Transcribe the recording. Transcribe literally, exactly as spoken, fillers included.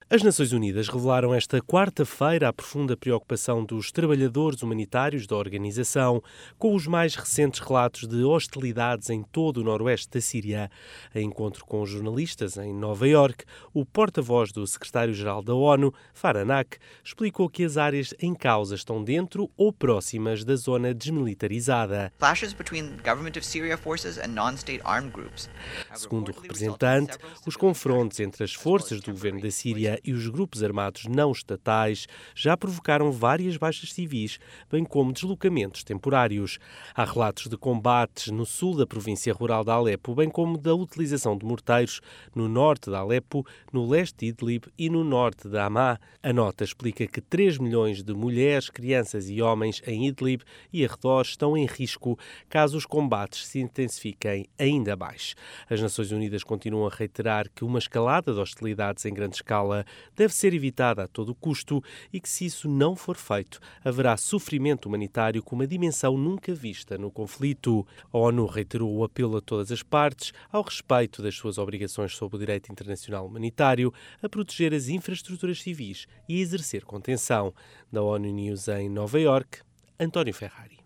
As Nações Unidas revelaram esta quarta-feira a profunda preocupação dos trabalhadores humanitários da organização com os mais recentes relatos de hostilidades em todo o noroeste da Síria. Em encontro com os jornalistas em Nova Iorque, o porta-voz do secretário-geral da ONU, Farhan Haq, explicou que as áreas em causa estão dentro ou próximas da zona desmilitarizada. Segundo o representante, os confrontos entre as forças do governo da Síria e os grupos armados não estatais já provocaram várias baixas civis, bem como deslocamentos temporários. Há relatos de combates no sul da província rural de Alepo, bem como da utilização de morteiros no norte de Alepo, no leste de Idlib e no norte de Hama. A nota explica que três milhões de mulheres, crianças e homens em Idlib e arredores estão em risco caso os combates se intensifiquem ainda mais. As Nações Unidas continuam a reiterar que uma escalada de hostilidades em grande escala deve ser evitada a todo custo e que, se isso não for feito, haverá sofrimento humanitário com uma dimensão nunca vista no conflito. A ONU reiterou o apelo a todas as partes ao respeito das suas obrigações sob o direito internacional humanitário, a proteger as infraestruturas civis e a exercer contenção. Da ONU News em Nova Iorque, António Ferrari.